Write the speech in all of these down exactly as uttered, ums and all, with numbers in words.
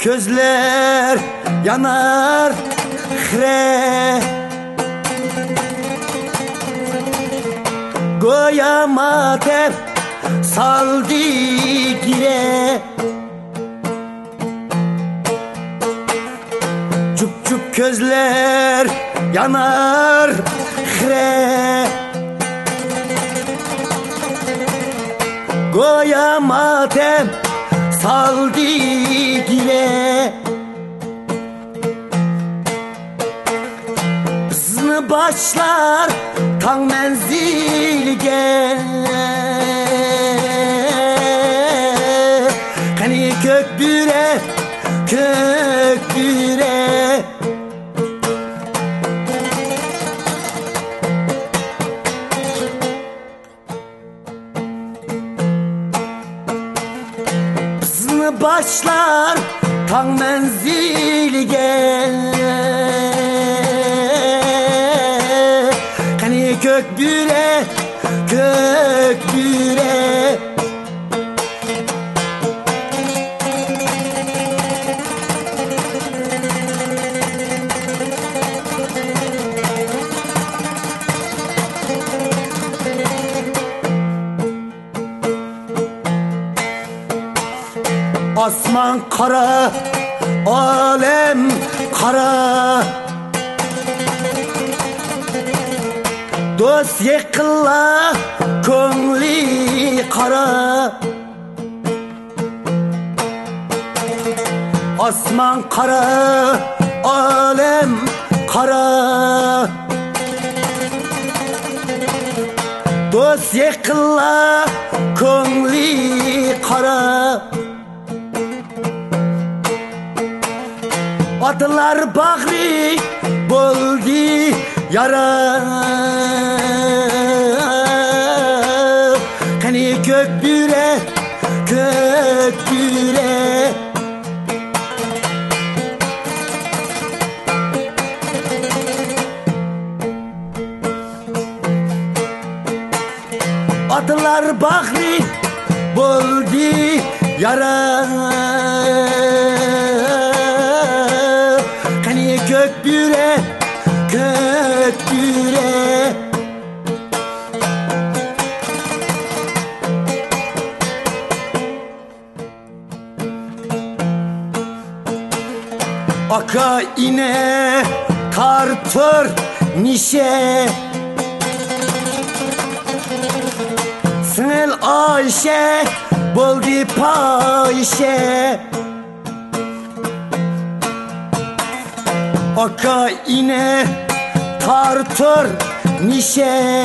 közler yanar hre Goya matem saldı gire Çup çup közler yanar hre Goya matem saldı gire Hızlı başlar tan menzilge Hani kökbüre kökbüre Hızlı başlar tan menzilge Hani kökbüre kökbüre Asman kara, alem kara Dost yıkıla, köngli kara Asman kara, alem kara Dost yıkıla, köngli kara Atlar bağrı buldu yara Hani kökbüre kökbüre Atlar bağrı buldu yara Hani kökbüre kökbüre Aka ine tartır nişe Sınıl Ayşe buldu payşe Aka ine tartır nişe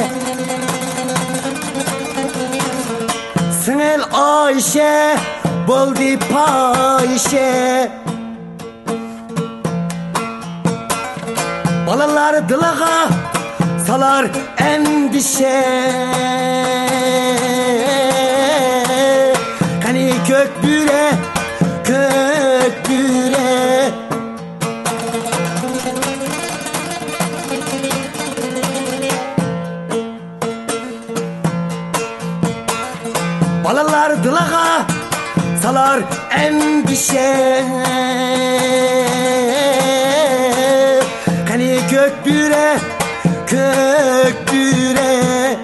Sınıl Ayşe buldu payşe Balalar dılağa salar endişe Hani kökbüre kökbüre Balalar dılağa salar endişe Hani kökbüre kökbüre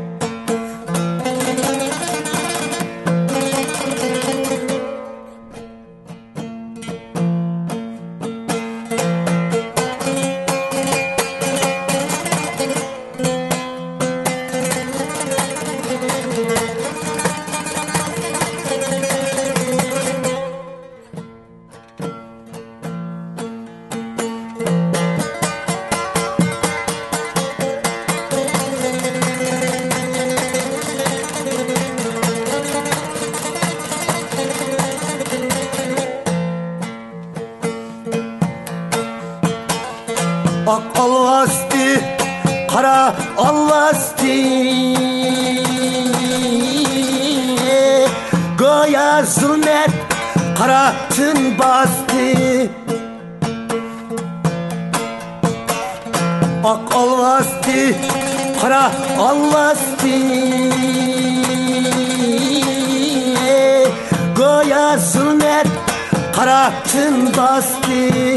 Ak alvasti, kara alvasti Goya zulmet kara tın bastı Ak alvasti, kara alvasti Goya zulmet kara tün bastı.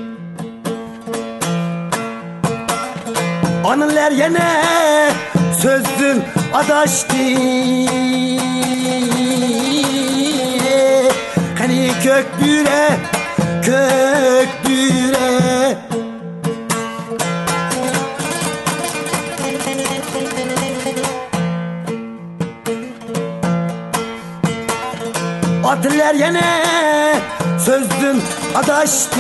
Anılar yine sözün adaştı. Hani kök büre, kök büre. Adlar yine sözün adaştı.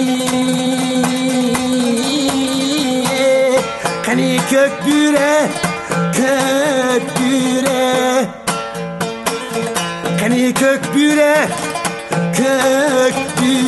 Hani kök büre, kök büre. Hani kök büre, kök büre.